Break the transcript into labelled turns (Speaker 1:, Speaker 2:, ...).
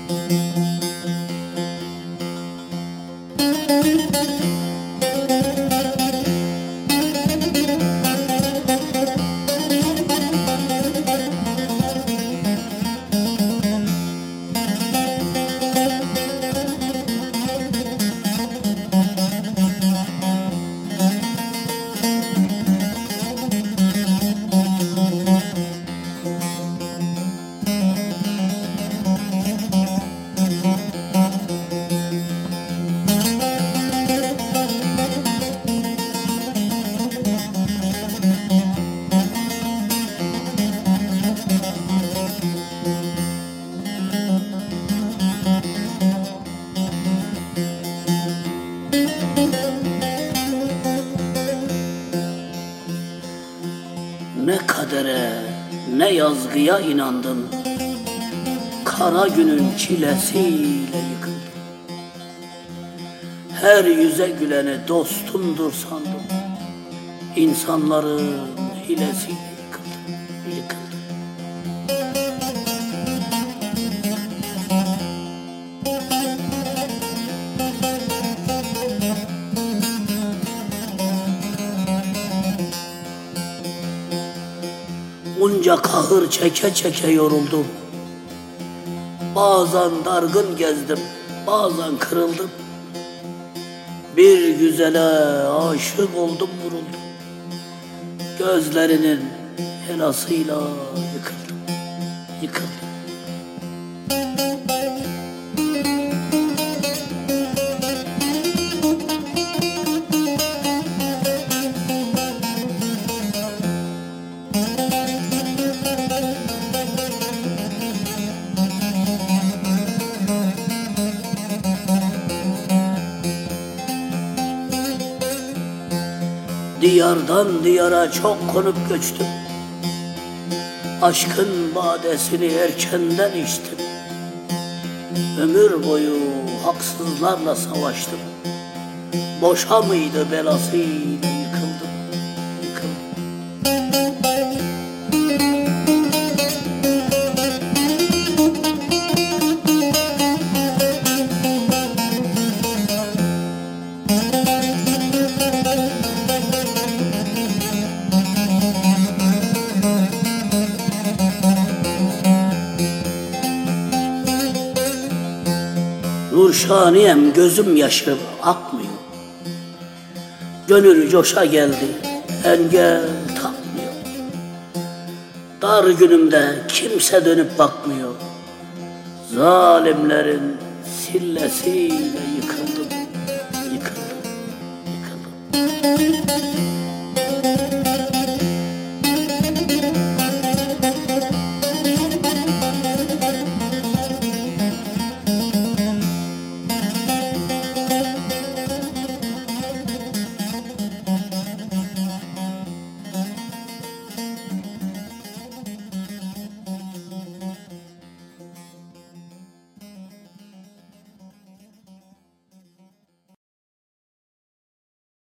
Speaker 1: Ne kadere, ne yazgıya inandım, kara günün çilesiyle yıkıldım. Her yüze güleni dostumdur sandım, İnsanların hilesiyle yıkıldım. Bunca kahır çeke çeke yoruldum. Bazen dargın gezdim, bazen kırıldım. Bir güzele aşık oldum, vuruldum. Gözlerinin helasıyla yıkıldım. Diyardan diyara çok konup göçtüm. Aşkın badesini erkenden içtim. Ömür boyu haksızlarla savaştım. Boşa mıydı belasıyla yıkıldım. Nurşaniyem, gözüm yaşı akmıyor. Gönül coşa geldi, engel takmıyor. Dar günümde kimse dönüp bakmıyor. Zalimlerin sillesiyle yıkıldım.